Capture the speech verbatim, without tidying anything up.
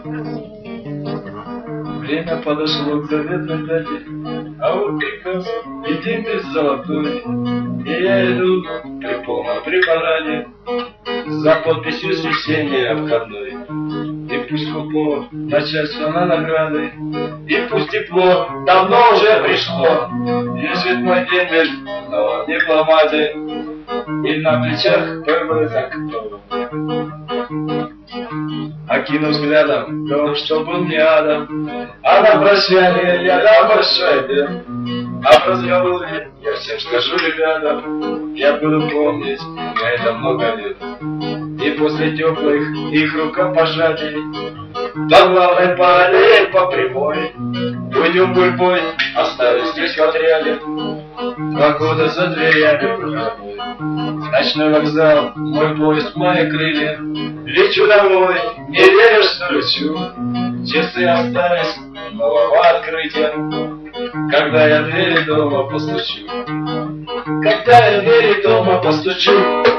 Время подошло к заветной дате, а вот приказ и день весь золотой. И я иду при полном препарате за подписью с весенней обходной. И пусть купло начальство на награды, и пусть тепло давно уже пришло. Лежит мой дембель, но не дипломаты, и на плечах ПВ закрыл. Окинув взглядом дом, что был не адом, а на прощание я дам большой дым. А в разговоре я всем скажу, ребята, я буду помнить на это много лет. И после теплых их рукопожатий до главной параллели по прямой уйдем гурьбой, оставим здесь в отряде два года за дверями проходной. В ночной вокзал мой поезд, мои крылья, лечу домой, не веришь, что лечу. Часы остались нового открытия, когда я в двери дома постучу. Когда я в двери дома постучу.